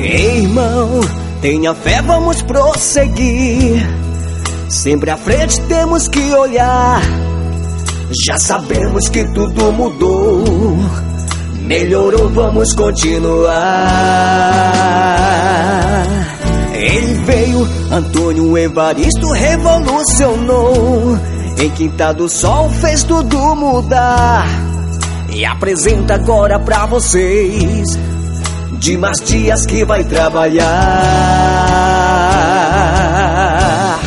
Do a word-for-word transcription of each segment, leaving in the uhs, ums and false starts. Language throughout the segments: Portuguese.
Irmão, tenha fé, vamos prosseguir. Sempre à frente temos que olhar. Já sabemos que tudo mudou, melhorou, vamos continuar. Ele veio, Antônio Evaristo revolucionou. Em Quinta do Sol fez tudo mudar. E apresenta agora pra vocês Dimas Dias que vai trabalhar.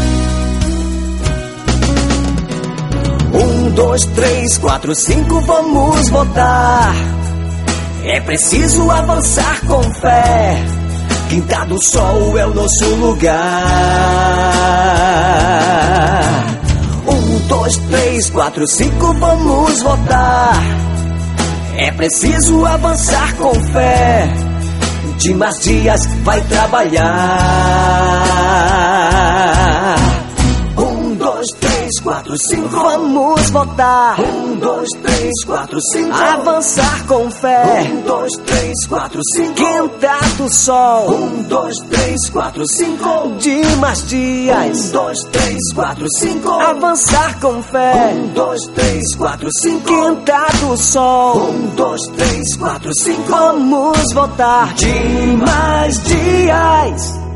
Um, dois, três, quatro, cinco, vamos votar. É preciso avançar com fé. Quinta do Sol é o nosso lugar. Um, dois, três, quatro, cinco, vamos votar. É preciso avançar com fé. Dimas Dias vai trabalhar. Um, dois, três, quatro, cinco, vamos votar. Um, dois, três, quatro, cinco, avançar com fé. Um, dois, três, quatro, cinco, Quinta do Sol. Um, dois, três, quatro, cinco, Dimas Dias. Um, dois, três, quatro, cinco, avançar com fé. Um, dois, três, quatro, cinco, Quinta do Sol. Um, dois, três, quatro, cinco, vamos votar. Dimas Dias.